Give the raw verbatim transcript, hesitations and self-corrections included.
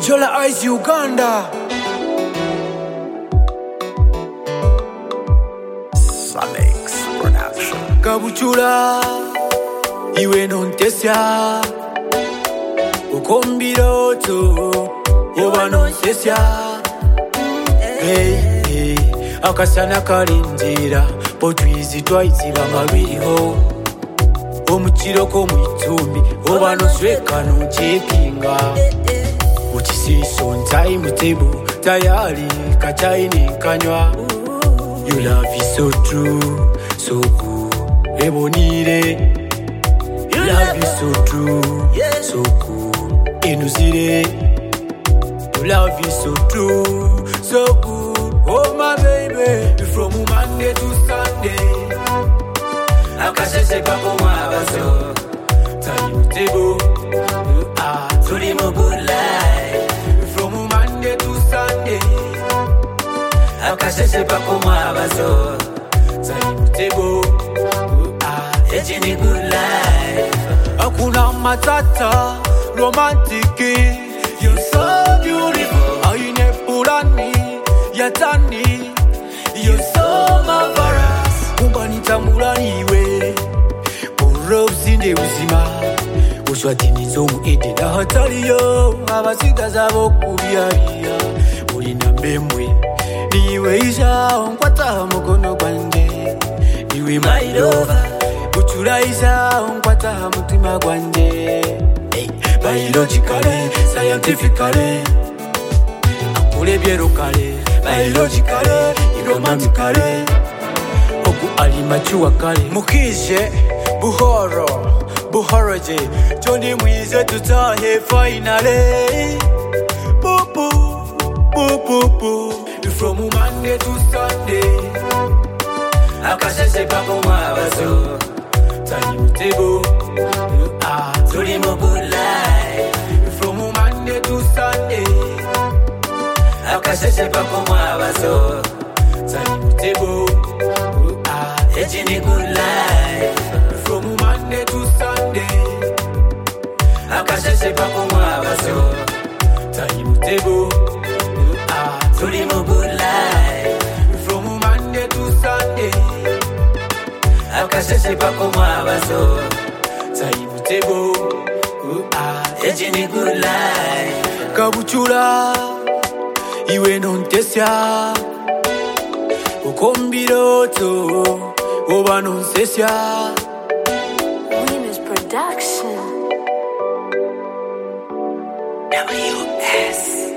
Chola Eyes Uganda. Salex Production. Kabuchula iwe nontesya ukombiroto oba nonsesya. Hey, hey. Akasana kalinjira potwizi twayiziba malwiriho omukiro k'omwitumbi oba nosweka nonkyepinga ukisiso ntayi mutebo tayari kachaini kanywa. You love is so true, so good, ebonire. You love is so true, so good, enuzire. You love is so true, so good, oh my baby. From Monday to Sunday, akasheshe pako mwabazo tayi mutebo ah tuli mu good life. From Monday to Sunday, akasheshe pako mwabazo tayi mutebo ah ejini good life. Hakuna matata romantic, you're so beautiful. Aine pulani yatani, you're so marvelous. Kumba nitamulaniwe Urobzi nde uzima Ushwatini nzomu ede na hatariyo Abasiga zabo kubiaria Ulina mbemwe Niwe isha Onkwata mukono gwanje Niwe my lover Uchura isha Onkwata mutima gwanje. Hey, biologically, scientifically Akulebye lokale Biologically, romantically Oku alimachuwa kale Mukije, buhoro, buhoroje Johnny mwize tutahe finally. Boo boo, boo boo boo. From Monday to Sunday, akasheshe pako mwabazo tayi mutebo ah tuli mu good life. From Monday to Sunday, akasheshe pako mwabazo tayi mutebo ejini good life. From Monday to Sunday, akasheshe pako mwabazo tayi mutebo ah tuli mu good life. From Monday to Sunday, akasheshe pako mwabazo tayi mutebo ah ejini good life. Kabuchula iwe nontesya ukombiroto oba nonsesya. Winners Production. W S